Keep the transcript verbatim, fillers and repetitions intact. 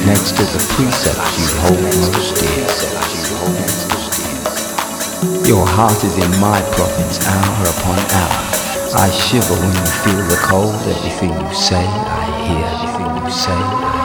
next to the precepts you hold most dear. Your heart is in my province hour upon hour. I shiver when you feel the cold. Everything you say, I hear. Everything you say, I